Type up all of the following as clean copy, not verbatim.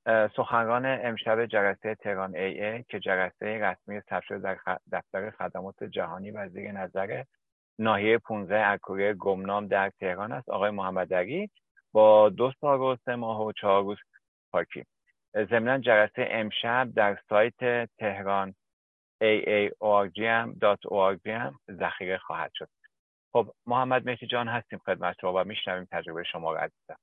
سخنران امشب جلسه تهران AA که جلسه رسمی ثبت شده در دفتر خدمات جهانی و زیر نظر ناحیه 15 عکوری گمنام در تهران است، آقای محمد علی با 2 سال و 3 ماه و 4 روز پاکی. ضمناً جلسه امشب در سایت تهران AA.org هم ذخیره خواهد شد. خب محمد مهدی جان هستیم خدمت شما و میشنویم تجربه شما رو عزیزم.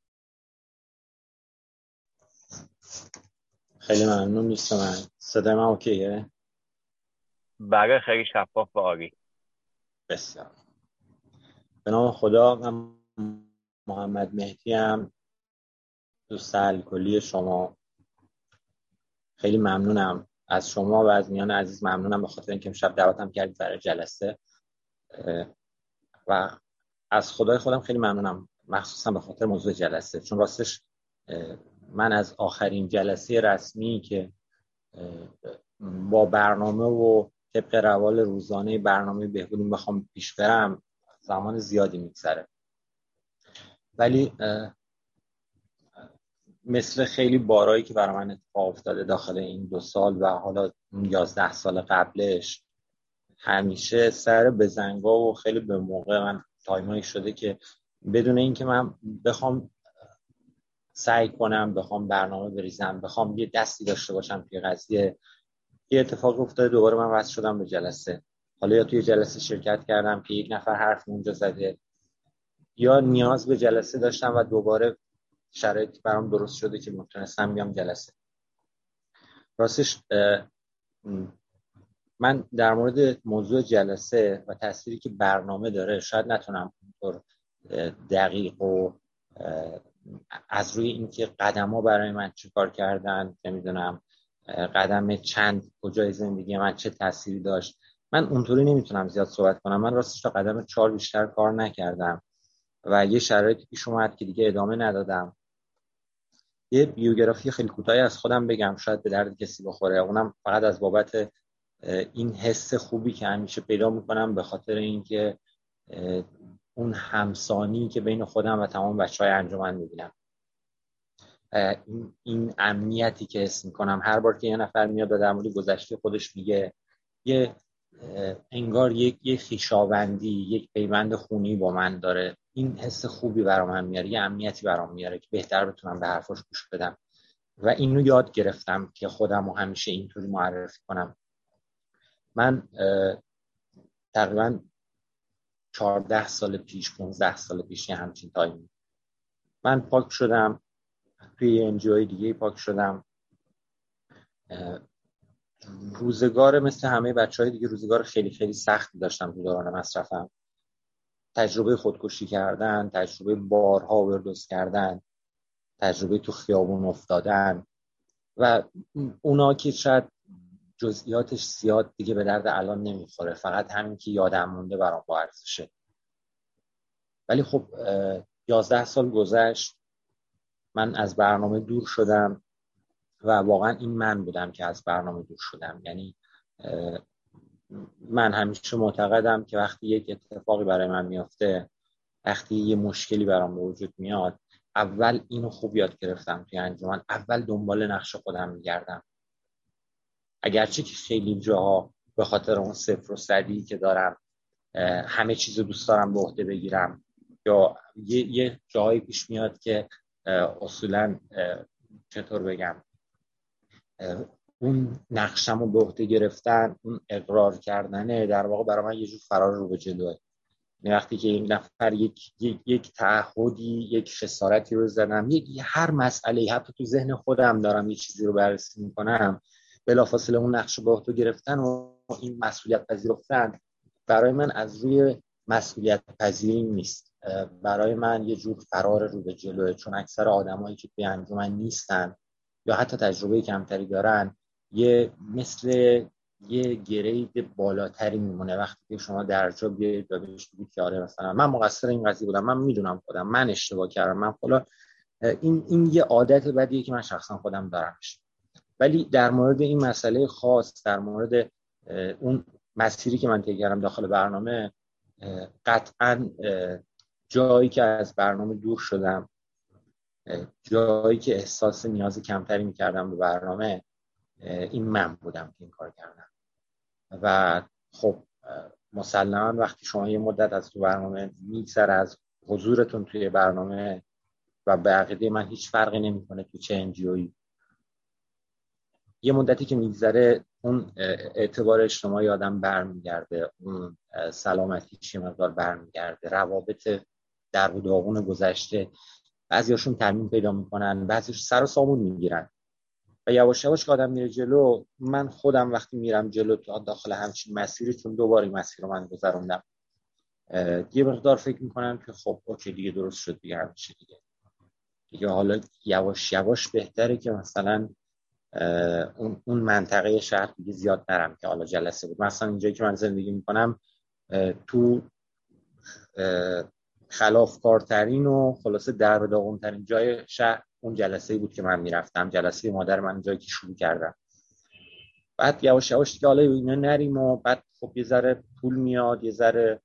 خیلی ممنون. نیست من صدای من اوکیه؟ بله خیلی شفاف و عالی. بسیار. به نام خدا. من محمد مهدی ام، دوست الکلی شما. خیلی ممنونم از شما و از میان عزیز. ممنونم به خاطر اینکه امشب دعوتم کردید برای جلسه و از خدای خودم خیلی ممنونم، مخصوصا به خاطر موضوع جلسه، چون راستش من از آخرین جلسه رسمی که با برنامه و طبق روال روزانه برنامه بهبودی بخوام پیش برم زمان زیادی میگذره، ولی مثل خیلی بارایی که برای من اتفاق افتاده داخل این 2 سال و حالا 11 سال قبلش، همیشه سر بزنگا و خیلی به موقع من تایمایی شده که بدون اینکه من بخوام سعی کنم، بخوام برنامه بریزم، بخوام یه دستی داشته باشم توی قضیه، یه اتفاق افتاده دوباره من وصل شدم به جلسه. حالا یا توی جلسه شرکت کردم که یک نفر حرف اونجا زده، یا نیاز به جلسه داشتم و دوباره شرایط برام درست شده که میتونستم بیام جلسه. راستش من در مورد موضوع جلسه و تأثیری که برنامه داره شاید نتونم اونطور دقیق و از روی اینکه قدم‌ها برای من چه کار کردن، نمیدونم قدم چند کجای زندگی من چه تأثیری داشت، من اونطوری نمیتونم زیاد صحبت کنم. من راستش تا قدم 4 بیشتر کار نکردم و یه شرایطی پیش اومد که دیگه ادامه ندادم. یه بیوگرافی خیلی کوتاهی از خودم بگم، شاید به درد کسی بخوره، اونم فقط از بابت این حس خوبی که همیشه پیدا میکنم به خاطر اینکه اون همسانی که بین خودم و تمام بچهای انجمن میبینم، این امنیتی که حس میکنم هر بار که یه نفر میاد در مورد گذشته خودش میگه، یه انگار یک خویشاوندی، یک پیوند خونی با من داره. این حس خوبی برام من میاره، یه امنیتی برام میاره که بهتر بتونم به حرفاش گوش بدم و اینو یاد گرفتم که خودمو همیشه اینطوری معرفی کنم. من تقریبا 14 سال پیش 15 سال پیش همچین تایمی من پاک شدم، توی انجوی دیگه پاک شدم. روزگار مثل همه بچهای دیگه روزگار خیلی خیلی سختی داشتم تو دوران مصرفم. تجربه خودکشی کردن، تجربه بارها اوردوز کردن، تجربه تو خیابون افتادن و اونا که شاید جزئیاتش زیاد دیگه به درد الان نمیخوره، فقط همین که یادم مونده برام با ارزشه. ولی خب 11 سال گذشت، من از برنامه دور شدم و واقعا این من بودم که از برنامه دور شدم. یعنی من همیشه معتقدم که وقتی یک اتفاقی برای من میفته، وقتی یه مشکلی برام به وجود میاد، اول اینو خوب یاد گرفتم توی انجمن، اول دنبال نقش خودم میگردم. اگرچه که خیلی جاها به خاطر اون 0 و 100 که دارم همه چیزو دوست دارم به عهده بگیرم، یا یه جایی پیش میاد که اصولاً چطور بگم، اون نقشمو به عهده گرفتن، اون اقرار کردنه در واقع برای من یه جور فرار رو به جلوه. یعنی وقتی که این نفر یک تعهدی، یک خسارتی رو زدم، هر مسئله حتی تو ذهن خودم دارم یه چیزی رو بررسی میکنم، بلافاصله اون نقش به عهده گرفتن و این مسئولیت پذیرفتن برای من از روی مسئولیت پذیری نیست، برای من یه جور فرار رو به جلوه. چون اکثر آدمایی که توی انجمن نیستن یا حتی تجربه کمتری دارن، مثل یه گرید بالاتری میمونه وقتی که شما درجا بیاید و بهش بگید که آره مثلا من مقصر این قضیه بودم، من میدونم خودم من اشتباه کردم، من فلان. این یه عادت بدیه که من شخصا خودم دارمش. ولی در مورد این مسئله خاص، در مورد اون مسیری که من طی کردم داخل برنامه، قطعاً جایی که از برنامه دور شدم جایی که احساس نیاز کمتری میکردم به برنامه، این من بودم که این کار کردم. و خب مسلماً وقتی شما یه مدت از تو برنامه میگذره، از حضورتون توی برنامه، و به عقیده من هیچ فرقی نمیکنه تو چه انجیویی، یه مدتی که میگذره اون اعتبار اجتماعی آدم برمیگرده، اون سلامتیش یه مقدار برمیگرده، روابط در و داغون گذشته بعضیاشون ترمیم پیدا میکنن، بعضیش سر و سامون میگیرن و یواش یواش که آدم میره جلو. من خودم وقتی میرم جلو تو داخل همچین مسیری، چون دوباره مسیر رو من گذروندم، یه مقدار فکر میکنم که خب اوکی دیگه درست شد، دیگه همیشه دیگه حالا یواش یواش بهتره که مثلا اون منطقه شهر دیگه زیاد نرم که حالا جلسه بود. مثلا اینجایی که من زندگی میکنم تو خلافکارترین و خلاصه در به داغونترین جای شهر اون جلسه بود که من میرفتم، جلسه مادر من، جایی که شروع کردم. بعد یواش یواش دیگه حالا اینا نریم و بعد خب یه ذره پول میاد، یه ذره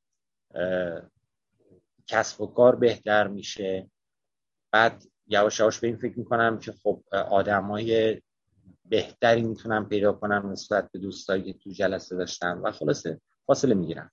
کسب و کار بهتر میشه. بعد یواش یواش به این فکر میکنم که خب آدمای بهتری میتونم پیدا کنم نسبت به دوستایی که تو جلسه داشتم و خلاصه فاصله میگیرم.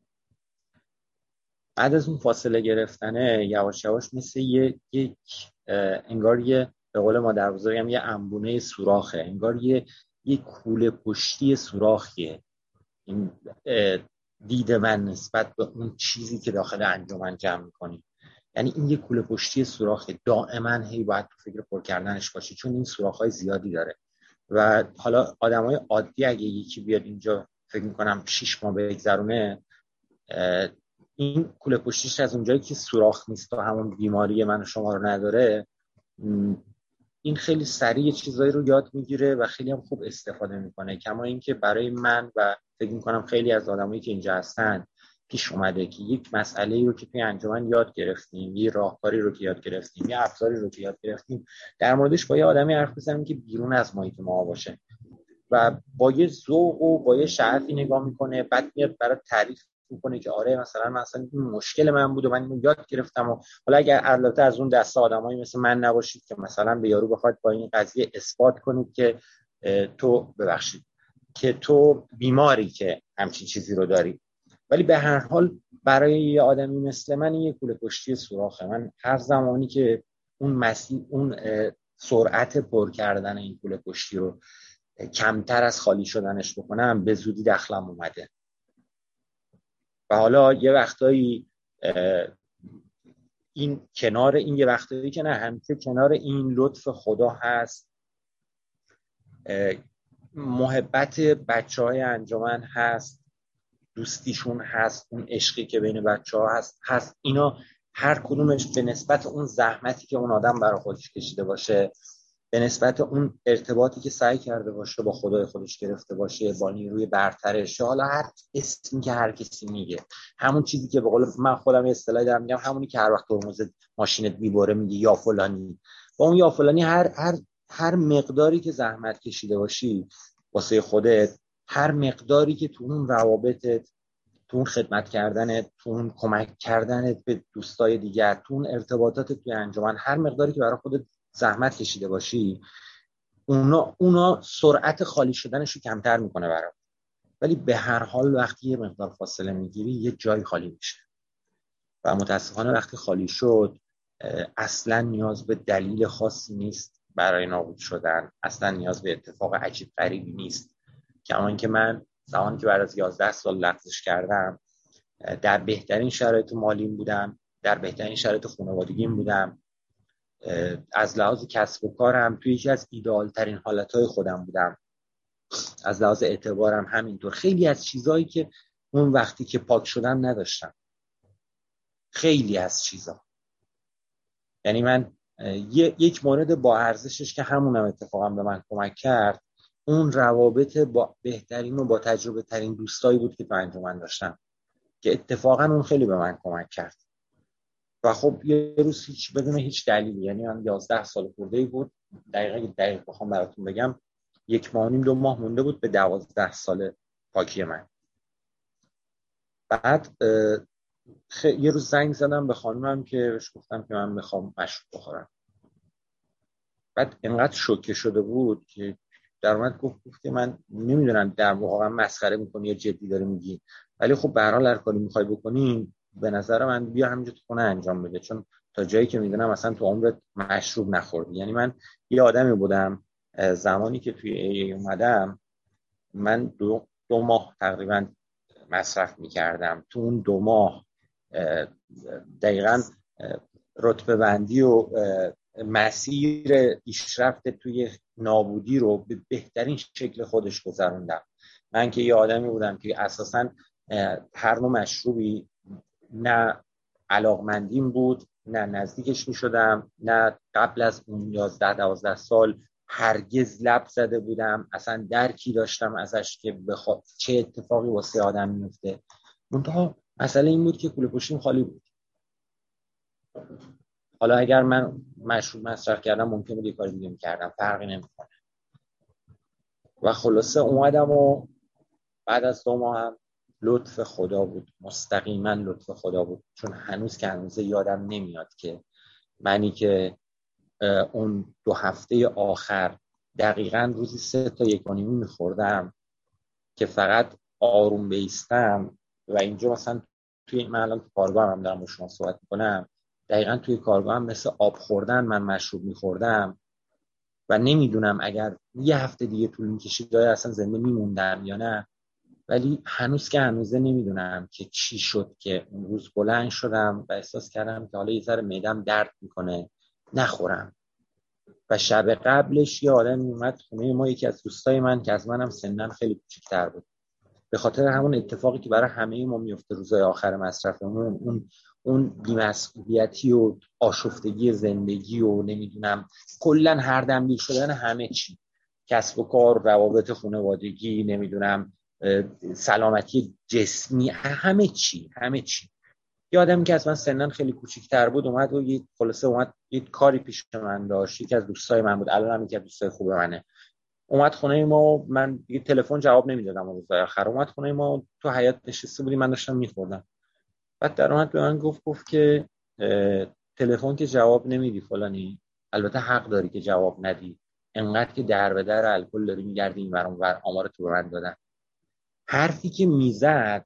بعد از اون فاصله گرفتنه یواش یواش مثل یک انگار یه، به قول مادر بزرگم، یه انبونه سوراخه، انگار یه کوله پشتی سوراخیه این دید من نسبت به اون چیزی که داخل انجمن جمع میکنی. یعنی این یه کوله پشتی سوراخه، دائما هی باید تو فکر پر کردنش باشی، چون این سوراخ‌های زیادی داره. و حالا آدمای عادی اگه یکی بیاد اینجا فکر میکنم 6 ماه بگذرونه، این کوله پشتیش از اونجایی که سوراخ نیست و همون بیماری من و شما رو نداره، این خیلی سریع چیزایی رو یاد میگیره و خیلی هم خوب استفاده میکنه. کما اینکه برای من و فکر میکنم خیلی از آدمایی که اینجا هستن پیش اومده که یک مسئله‌ای رو که توی انجمن یاد گرفتیم، یه راهکاری رو که یاد گرفتیم، یه ابزاری رو که یاد گرفتیم، در موردش با یه آدمی حرف بزنیم که بیرون از محیط ما باشه و با یه ذوق و با یه شعفی نگاه میکنه، بعد میاد برای تعریف میکنه که آره مثلا این مشکل من بود و من اینو یاد گرفتم. و حالا اگر البته از اون دسته آدمایی مثل من نباشید که مثلا به یارو بخواد با این قضیه اثبات کنید که تو بیماری که همچین چیزی رو داری، ولی به هر حال برای یه آدمی مثل من این یه کوله پشتی سوراخه. من هر زمانی که اون سرعت پر کردن این کوله پشتی رو کمتر از خالی شدنش بکنم، به زودی دخلم اومده. و حالا یه وقتایی این کنار این، یه وقتایی که نه، همیشه کنار این لطف خدا هست، محبت بچه‌های انجمن هست، دوستیشون هست، اون عشقی که بین بچه‌ها هست. اینا هر کدومش به نسبت اون زحمتی که اون آدم برای خودش کشیده باشه، به نسبت اون ارتباطی که سعی کرده باشه با خدای خودش گرفته باشه، با نیروی برترش، حالا هر اسمی که هر کسی میگه، همون چیزی که به قول من خودم یه اصطلاحی دارم میگم، همونی که هر وقت ترمز ماشینت میبره میگه یا فلانی. با اون یا فلانی هر مقداری که زحمت کشیده باشی واسه خودت، هر مقداری که تو اون روابطت، تو اون خدمت کردنت، تو اون کمک کردنت به دوستای دیگر، تو اون ارتباطات توی انجمن، هر مقداری که برای خودت زحمت کشیده باشی، اونا سرعت خالی شدنش رو کمتر میکنه برات. ولی به هر حال وقتی یه مقدار فاصله میگیری یه جای خالی میشه و متاسفانه وقتی خالی شد اصلا نیاز به دلیل خاصی نیست برای نابود شدن، اصلا نیاز به اتفاق عجیب غریبی نیست. کما اینکه من زمانی که بعد از 11 سال لغزش کردم در بهترین شرایط مالیم بودم، در بهترین شرایط خانوادگیم بودم، از لحاظ کسب و کارم توی یکی از ایدئال ترین حالتهای خودم بودم، از لحاظ اعتبارم همینطور. خیلی از چیزایی که اون وقتی که پاک شدم نداشتم، خیلی از چیزا. یعنی من یک مورد با ارزشش که همونم اتفاقا به من کمک کرد، اون روابط با بهترین و با تجربه ترین دوستایی بود که تو انجمن داشتم، که اتفاقا اون خیلی به من کمک کرد. و خب یه روز بدون هیچ دلیلی، یعنی من 11 سال خورده‌ای بود، دقیق بخوام براتون بگم 1 ماه و نیم 2 ماه مونده بود به 12 سال پاکی من. بعد یه روز زنگ زدم به خانومم که بهش گفتم که من میخوام مشروب بخورم. بعد انقدر شوکه شده بود که در اومد گفت که من نمیدونم در واقع مسخره میکنی یا جدی داری میگی، ولی خب به هر حال هر کاری میخوای بکنی به نظر من بیا همینجا تو خونه انجام بده، چون تا جایی که میدونم اصلا تو عمرت مشروب نخوردی. یعنی من یه آدمی بودم زمانی که توی ای اومدم من دو ماه تقریبا مصرف میکردم. تو اون 2 ماه دقیقاً رتبه بندی و مسیر پیشرفت توی نابودی رو به بهترین شکل خودش گذروندم. من که یه آدمی بودم که اساساً هر نوع مشروبی نه علاقمندیم بود، نه نزدیکش میشدم، نه قبل از اون 11-12 سال هرگز لب زده بودم، اصلا درکی داشتم ازش که چه اتفاقی واسه آدم میفته. منتها مسئله این بود که کوله پشتیم خالی بود. حالا اگر من مشروب مصرف کردم ممکن بود یه کار دیگه میکردم، فرقی نمیکنه. و خلاصه اومدم و بعد از 2 ماه هم لطف خدا بود، مستقیما لطف خدا بود، چون هنوز که هنوز یادم نمیاد که منی که اون 2 هفته آخر دقیقاً روزی 3 تا 1.5 میخوردم که فقط آروم بیستم. و اینجا مثلا توی من الان تو کارگاه هم دارم با شما صحبت میکنم، دقیقاً توی کارگاه هم مثل آب خوردن من مشروب میخوردم و نمیدونم اگر یه هفته دیگه طول میکشید آیا اصلا زنده میموندم یا نه. ولی هنوز که هنوزه نمیدونم که چی شد که اون روز بلند شدم و احساس کردم که حالا یه ذره معدم درد میکنه نخورم. و شب قبلش یه آدم اومد خونه ما، یکی از دوستای من که از منم سنن خیلی کوچیک‌تر بود، به خاطر همون اتفاقی که برای همه ما میفته روزهای آخر مصرفمون، اون بی‌مسئولیتی و آشفتگی زندگی و نمیدونم کلا هر دنبیل شدن همه چی، کسب و کار، روابط خانوادگی، نمیدونم سلامتی جسمی، همه چی. یه آدمی که از من سنن خیلی کوچیک‌تر بود اومد و یه کاری پیش من داشت، یکی از دوستای من بود، الان هم یکی از دوستای خوب منه. اومد خونه ما، من دیگه تلفن جواب نمیدادم اون روزای آخر. اومد خونه ما، تو حیاط نشسته بودیم، من داشتم میخوردم. بعد در اومد به من گفت که تلفن که جواب نمیدی فلانی، البته حق داری که جواب ندی، انقدر که در به در الکل داری میگردی این ور اون ور، آمار تو به من دادن. حرفی که میزد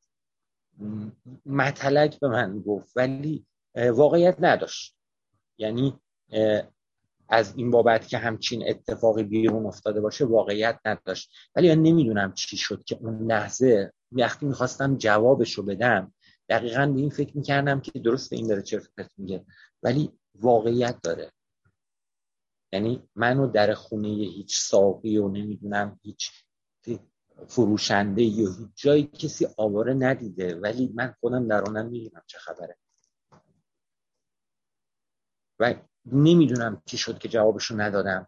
مطلق به من گفت ولی واقعیت نداشت. یعنی از این بابت که همچین اتفاقی بیرون افتاده باشه واقعیت نداشت. ولی من نمیدونم چی شد که اون لحظه وقتی میخواستم جوابشو بدم دقیقاً به این فکر میکردم که درسته این داره چرت و پرت میگه ولی واقعیت داره. یعنی منو در خونه هیچ ساقی و نمیدونم هیچ فروشنده یا هیچ جایی کسی آواره ندیده، ولی من خودم درونم میدونم چه خبره و نمیدونم چی شد که جوابشو ندادم.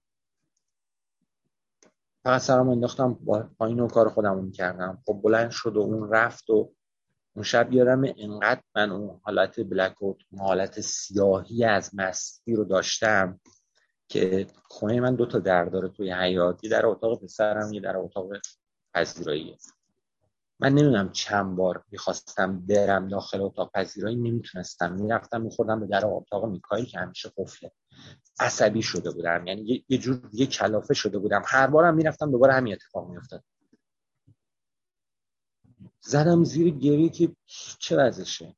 فقط سرم انداختم پایین و کار خودمو میکردم. خب بلند شد و اون رفت و اون شب یادم انقدر من اون حالت بلک اوت، اون حالت سیاهی از مستی رو داشتم که خونه من 2 تا در داره توی حیاط، یه در اتاق پسرم، یه در اتاق پذیرایی. من نمیدونم چند بار میخواستم برم داخل اتاق پذیرایی نمیتونستم، میرفتم میخوردم به در اتاق میکائیل که همیشه قفله. عصبی شده بودم، یعنی یه جور دیگه کلافه شده بودم. هر بارم میرفتم دوباره همین اتفاق میافتاد. زدم زیر گریه که چه وضعشه،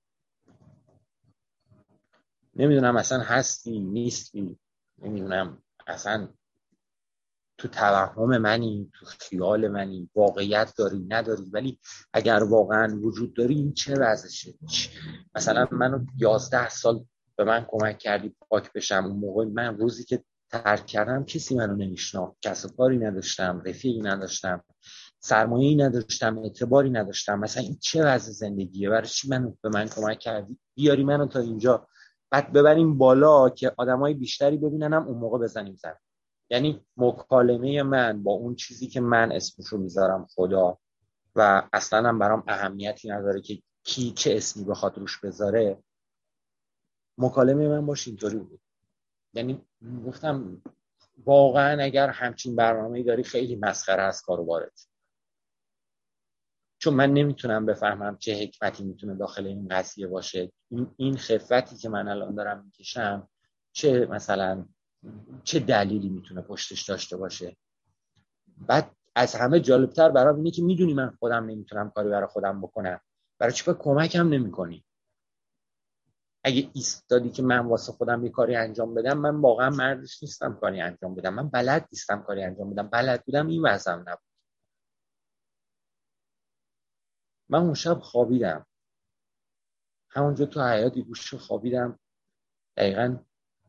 نمیدونم اصلا هستی نیستی، نمیدونم اصلا تو توهم منی، تو خیال منی، واقعیت داری نداری، ولی اگر واقعا وجود داری این چه وضعشه. مثلا منو 11 سال به من کمک کردی پاک بشم. اون موقع من روزی که ترک کردم کسی منو نمیشناخت، کسب و کاری نداشتم، رفیقی نداشتم، سرمایه‌ای نداشتم، اعتباری نداشتم. مثلا این چه وضع زندگیه؟ برای چی منو به من کمک کردی بیاری منو تا اینجا، بعد ببریم بالا که آدمای بیشتری ببیننم اون موقع بزنیم زمین. یعنی مکالمه من با اون چیزی که من اسمشو میذارم خدا و اصلا هم برام اهمیتی نداره که کی چه اسمی بخواد روش بذاره، مکالمه من باش اینطوری بود. یعنی گفتم واقعا اگر همچین برنامه‌ای داری خیلی مسخره است کاروبارت، چون من نمیتونم بفهمم چه حکمتی میتونه داخل این قضیه باشه. این خفتی که من الان دارم میکشم چه مثلا چه دلیلی میتونه پشتش داشته باشه. بعد از همه جالبتر برام اینه که میدونی من خودم نمیتونم کاری برای خودم بکنم، برای چی کمکم نمیکنی؟ اگه ایستادی که من واسه خودم یه کاری انجام بدم، من واقعا مردش نیستم کاری انجام بدم، من بلد نیستم کاری انجام بدم، بلد بودم این وضعم نبود. من اون شب خوابیدم، همونجا تو حیاط گوشه خوابیدم، دقیقاً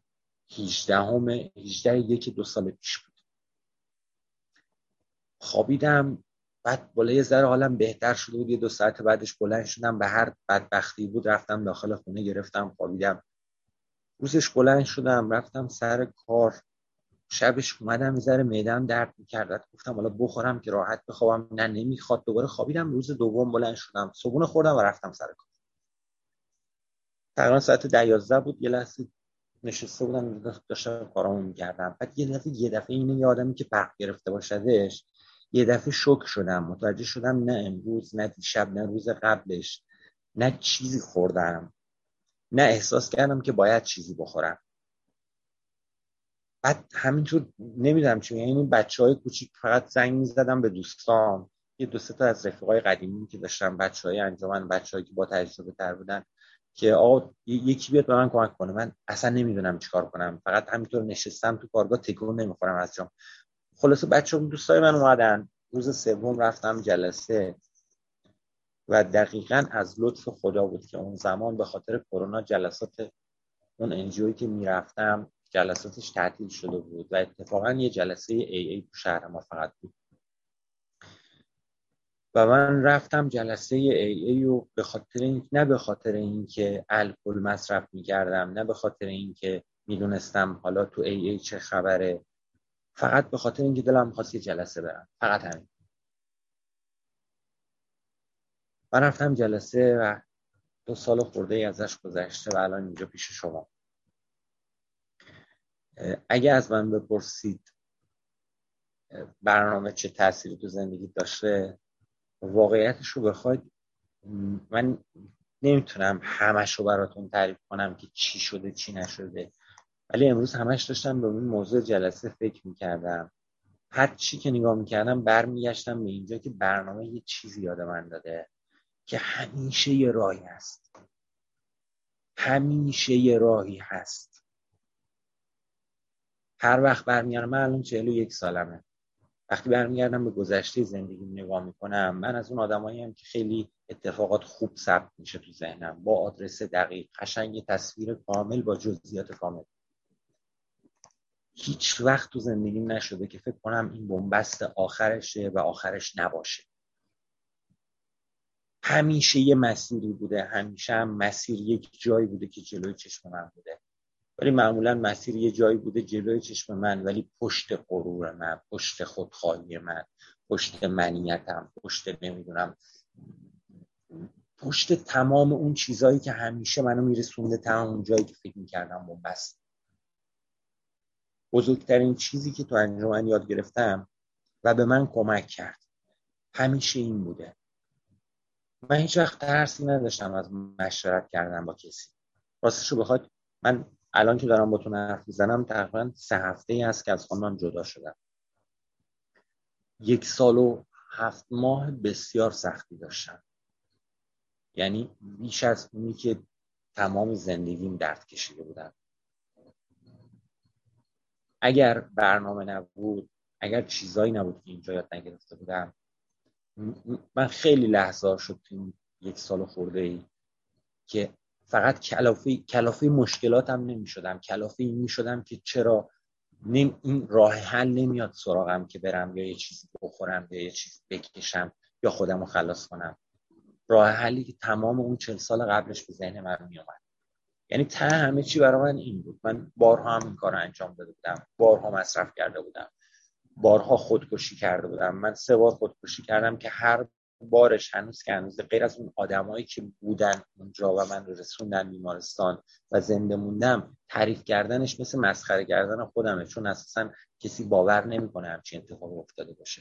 18/1/2 پیش بود. خوابیدم، بعد بالا یه ذره حالم بهتر شده بود، 2 ساعت بعدش بلند شدم، به هر بدبختی بود رفتم داخل خونه، گرفتم خوابیدم. روزش بلند شدم رفتم سر کار، شبش اومدم یه ذره معده‌ام درد می‌کرد، گفتم حالا بخورم که راحت بخوابم، نه نمیخواد. دوباره خوابیدم. روز دوم بلند شدم، صبحونه خوردم و رفتم سر کار. تقریبا ساعت 10-11 بود. یه لحظه نشسته بودم داشتم کارامو می‌کردم، بعد یه دفعه اینه، یه آدمی که برق گرفته باشدش، یه دفعه شوک شدم، متوجه شدم نه امروز نه دیشب نه روز قبلش نه چیزی خوردم، نه احساس کردم که باید چیزی بخورم. بعد همینطور نمیدونم چون یعنی بچهای کوچیک فقط زنگ میزدم به دوستام، یه 2-3 تا از رفیقای قدیمی که داشتم، بچهای انجمن، بچه‌ای که با تجربه تر بودن، که آقا یکی بیاد به من کمک کنه. من اصلا نمیدونم چیکار کنم، فقط همینطور نشستم تو کارگاه تکون نمیخورم از جام. خلاصه بچه‌ها دوستای من اومدن، روز سوم رفتم جلسه و دقیقاً از لطف خدا بود که اون زمان به خاطر کرونا جلسات اون انجیویی که میرفتم جلساتش تعطیل شده بود و اتفاقاً یه جلسه AA تو شهر ما فقط بود و من رفتم جلسه AA و به خاطر این، نه به خاطر اینکه الکل مصرف می‌کردم، نه به خاطر اینکه میدونستم حالا تو AA چه خبره، فقط به خاطر اینکه دلم می‌خواست یه جلسه برم، فقط همین. من رفتم جلسه و 2 سال خورده ای ازش گذشته و الان اینجا پیش شما. اگه از من بپرسید برنامه چه تأثیری تو زندگی داشته، واقعیتش رو بخواید من نمیتونم همش رو براتون تعریف کنم که چی شده چی نشده، ولی امروز همش داشتم به این موضوع جلسه فکر میکردم. هر چی که نگاه میکردم برمیگشتم به اینجا که برنامه یه چیزی یاد من داده که همیشه یه راهی هست، همیشه یه راهی هست. هر وقت برمیگردم، من الان 41 سالمه، وقتی برمیگردم به گذشته زندگیم نگاه میکنم، من از اون آدماییم که خیلی اتفاقات خوب ثبت میشه تو ذهنم، با آدرس دقیق، قشنگ، تصویر کامل با جزئیات کامل. هیچ وقت تو زندگیم نشده که فکر کنم این بنبست آخرشه و آخرش نباشه. همیشه یه مسیری بوده، همیشه هم مسیر یک جایی بوده که جلوی چشم من بوده، ولی معمولا مسیر یه جایی بوده جلوی چشم من ولی پشت غرور من، پشت خودخواهی من، پشت منیتم، پشت نمیدونم، پشت تمام اون چیزایی که همیشه منو میرسونده تمام اون جایی که فکر میکردم بنبست. بزرگترین چیزی که تو انجمن یاد گرفتم و به من کمک کرد همیشه این بوده. من هیچ وقت ترسی نداشتم از مشورت کردن با کسی. راستشو بخواد من الان که دارم با تو حرف میزنم تقریبا 3 هفته‌ای هست که از خانمم جدا شدم. 1 سال و 7 ماه بسیار سختی داشتم، یعنی بیش از اونی که تمام زندگیم درد کشیده بودم. اگر برنامه نبود، اگر چیزایی نبود که اینجا یاد نگرفته بودم، من خیلی لحظه شد تو این 1 سال خورده ای که فقط کلافه مشکلاتم نمی شدم، کلافه این می شدم که چرا این راه حل نمیاد سراغم که برم یا یه چیزی بخورم یا یه چیزی بکشم یا خودم رو خلاص کنم. راه حلی که تمام اون 40 سال قبلش به ذهن من می اومد. یعنی ته همه چی برای من این بود. من بارها هم این کار رو انجام داده بودم، بارها مصرف کرده بودم، بارها خودکشی کرده بودم. من 3 بار خودکشی کردم که هر بارش هنوز که هنوز، غیر از اون آدمایی که بودن اونجا و من رو رسوندن بیمارستان و زنده موندم، تعریف کردنش مثل مسخره کردن خودمه، چون اساسا کسی باور نمیکنه همچین اتفاقی افتاده باشه.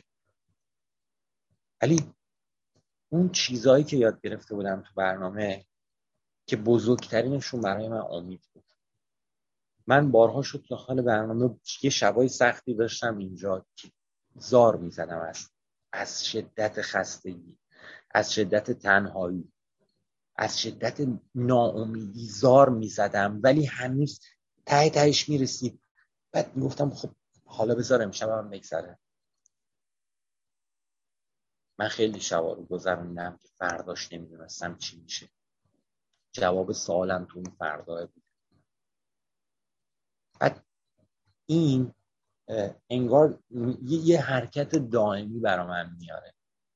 ولی اون چیزایی که یاد گرفته بودم تو برنامه که بزرگترینشون برای من امید بود. من بارها شد داخل برنامه یه شبای سختی داشتم اینجا که زار میزدم از شدت خستگی، از شدت تنهایی، از شدت ناامیدی زار میزدم، ولی هنوز ته تهش میرسید. بعد میگفتم خب حالا بذار امشب هم بگذره. من خیلی شبا رو گذروندم که فرداش نمیدونستم چی میشه. جواب سوالم تو اون فرداه بود. بعد این انگار یه حرکت دائمی برا من میاره.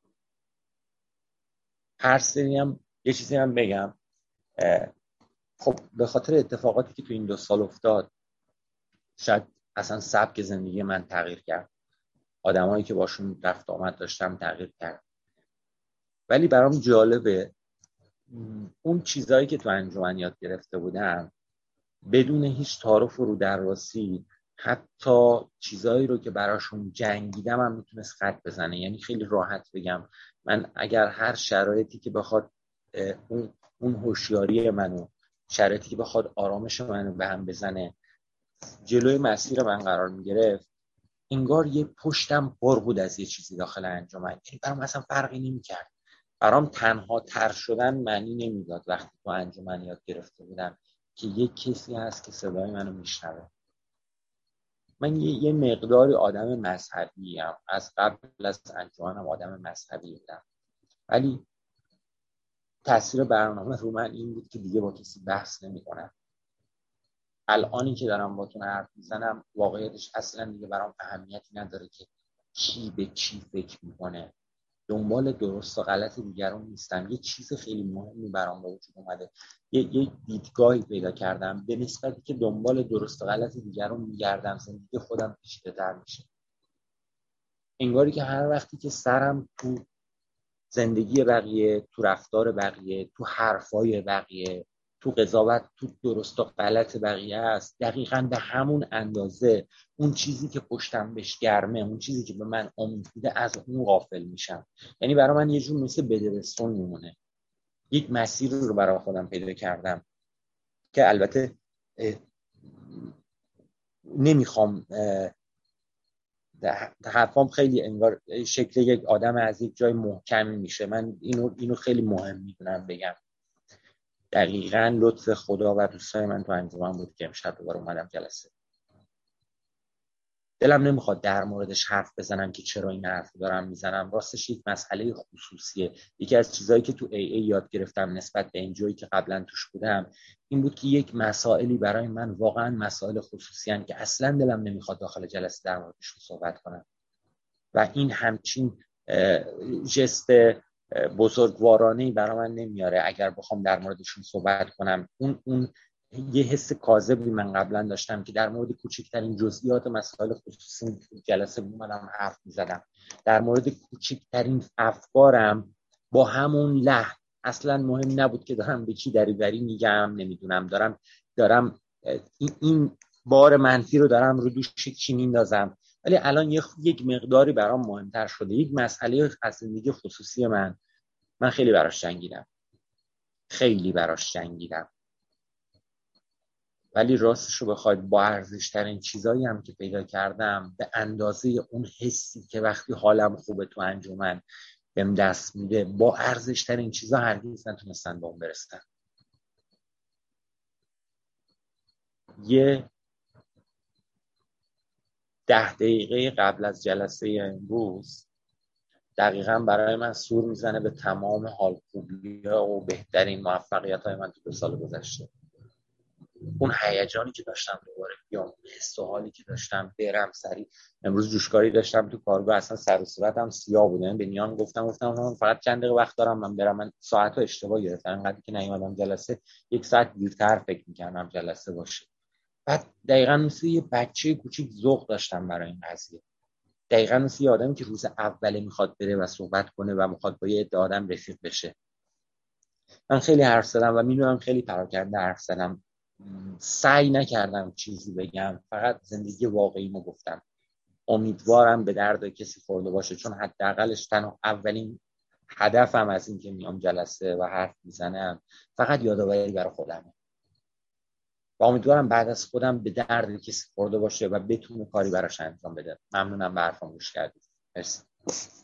هر سری هم یه چیزی هم بگم، خب به خاطر اتفاقاتی که تو این 2 سال افتاد شاید اصلا سبک زندگی من تغییر کرد، آدمایی که باشون رفت آمد داشتم تغییر کرد، ولی برام جالبه اون چیزایی که تو انجمن یاد گرفته بودم بدون هیچ تعارف و رودرواسی، حتی چیزایی رو که براشون جنگیدم هم میتونست خط بزنه. یعنی خیلی راحت بگم من اگر هر شرایطی که بخواد اون هوشیاری منو، شرایطی که بخواد آرامش منو به هم بزنه جلوی مسیر من قرار میگرفت، انگار یه پشتم پر بود از یه چیزی داخل انجمن. یعنی برام اصلا فرقی نمیکرد. برام تنها تر شدن معنی نمیداد وقتی تو انجمن یاد گرفته بودم که یه کسی هست که صدای منو میشنوه. من یه مقداری آدم مذهبی ام، از قبل از انجمنم آدم مذهبی بودم، ولی تاثیر برنامه رو من این بود که دیگه با کسی بحث نمی‌کنم. الانی که دارم باتون حرف میزنم واقعیتش اصلا دیگه برام اهمیتی نداره که کی به چی فکر میکنه. دنبال درست و غلط دیگران نیستم. یه چیز خیلی مهمی برام به وجود اومده. یه دیدگاهی پیدا کردم به نسبتی که دنبال درست و غلط دیگران میگردم زندگی خودم پیچیده‌تر میشه. انگاری که هر وقتی که سرم تو زندگی بقیه، تو رفتار بقیه، تو حرفای بقیه، تو قضاوت، تو درست و غلط بقیه است، دقیقاً به همون اندازه اون چیزی که پشتم بهش گرمه، اون چیزی که به من امید میده، از اون غافل میشم. یعنی برای من یه جور مثل بدبستون میمونه. یک مسیر رو برای خودم پیدا کردم که البته نمیخوام حرفام خیلی انگار شکل یک آدم از یک جای محکمی میشه. من اینو خیلی مهم میدونم بگم. دقیقاً لطف خدا و دوستای من تو انجمن بود که امشب دوباره اومدم جلسه. دلم نمیخواد در موردش حرف بزنم که چرا این حرف دارم میزنم. راستش یک مسئله خصوصیه. یکی از چیزایی که تو ای یاد گرفتم نسبت به این جایی که قبلا توش بودم این بود که یک مسائلی برای من واقعا مسائل خصوصی هستند که اصلا دلم نمیخواد داخل جلسه در موردش صحبت کنم و این همچین جست بزرگوارانه‌ای برای من نمیاره. اگر بخوام در موردشون صحبت کنم اون یه حس کاذبی من قبلا داشتم که در مورد کوچکترین جزئیات مسائل خصوصی جلسه اومدم حرف میزدم، در مورد کوچکترین افکارم با همون لحن. اصلا مهم نبود که دارم به کی دریوری میگم، نمیدونم دارم این بار منفی رو دارم رو دوش کی میندازم. ولی الان یک مقداری برام مهمتر شده. یک مسئله از زندگی خصوصی من خیلی براش جنگیدم، ولی راستش رو بخواید با ارزش‌ترین چیزایی هم که پیدا کردم به اندازه اون حسی که وقتی حالم خوبه تو انجمن بهم دست میده، با ارزش‌ترین چیزا هرگز نتونستن به اون برسن. یه 10 دقیقه قبل از جلسه امروز دقیقاً برای من سور میزنه به تمام حال خوبی‌ها و بهترین موفقیت‌های من تو 2 سال گذشته. اون هیجانی که داشتم دوباره بیام، حس و حالی که داشتم برم سری. امروز جوشکاری داشتم تو کارگاه، اصلا سر و صورتم سیاه بود. به نیان گفتم فقط چند دقیقه وقت دارم من برم. من ساعت‌ها اشتباه گرفتم، انقدر که نیومدم جلسه 1 ساعت دیرتر فکر می‌کردم جلسه باشه. بعد دقیقاً مثل یه بچه کوچیک ذوق داشتم برای این قضیه. دقیقاً مثل یه آدمی که روز اوله میخواد بره و صحبت کنه و میخواد با یه آدم رفیق بشه. من خیلی حرف زدم و میدونم خیلی پراکنده حرف زدم. سعی نکردم چیزی بگم، فقط زندگی واقعیمو گفتم. امیدوارم به درد کسی خورده باشه، چون حداقلش تنها اولین هدفم از این که میام جلسه و حرف میزنم فقط یادآوری برای خودمه. و امیدوارم بعد از خودم به درد کسی خورده باشه و بتونه کاری براش انجام بده. ممنونم به حرفم گوش کردید. مرسی.